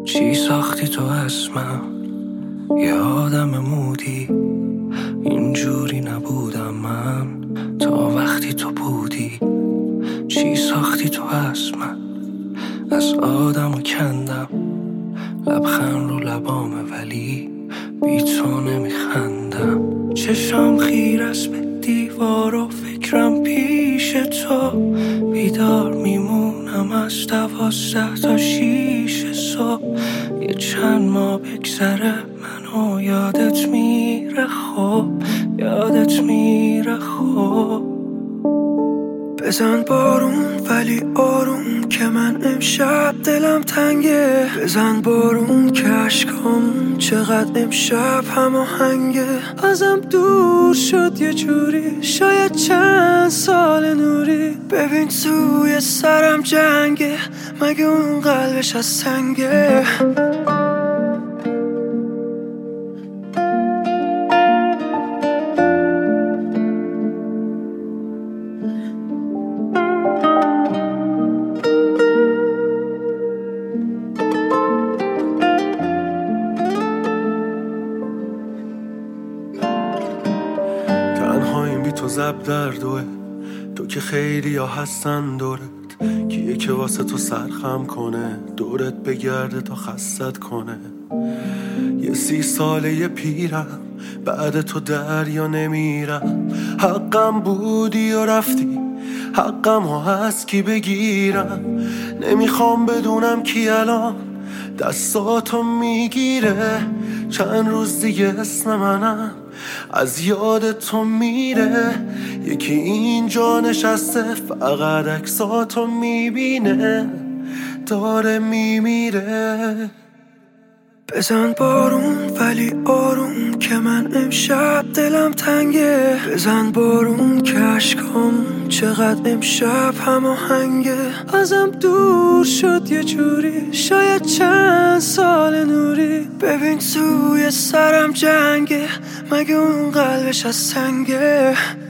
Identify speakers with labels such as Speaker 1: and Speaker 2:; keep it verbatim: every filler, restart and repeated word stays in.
Speaker 1: چی ساختی تو از من؟ یه آدم مودی، اینجوری نبودم من تا وقتی تو بودی. چی ساختی تو از من؟ از آدمو کندم، لبخند رو لبامه ولی بی تو نمیخندم. چشم خیر است به دیوار و فکرم پیش تو، بیدار میمونم از دوازده تا شیش صبح. یه چند ماه بگذره منو یادت میره، خب یادت میره خب. بزن بارون ولی آروم که من امشب دلم تنگه. بزن بارون که عشقام چقدر امشب هماهنگه. ازم دور شد یه جوری، شاید چند سال نوری. ببین توی سرم جنگه، مگه اون قلبش از سنگه؟
Speaker 2: تنهاییم بی تو زب در دوه، تو که خیلی ها هستن دورت. کیه که واسه تو سرخم کنه، دورت بگرده تا خستت کنه. یه سی ساله یه پیرم، بعد تو دریا نمیرم. حقم بودی و رفتی، حقم ها هست کی بگیرم. نمیخوام بدونم کی الان دستاتو میگیره. چند روز دیگه اسم منم از یاد تو میره. یکی اینجا نشسته فقط عکساتو میبینه، داره میمیره.
Speaker 1: بزن بارون ولی آروم که من امشب دلم تنگه. بزن بارون که عشقام چقدر امشب هماهنگه. ازم دور شد یه جوری، شاید چند سال نوری. ببین توی سرم جنگه، مگه اون قلبش از سنگه؟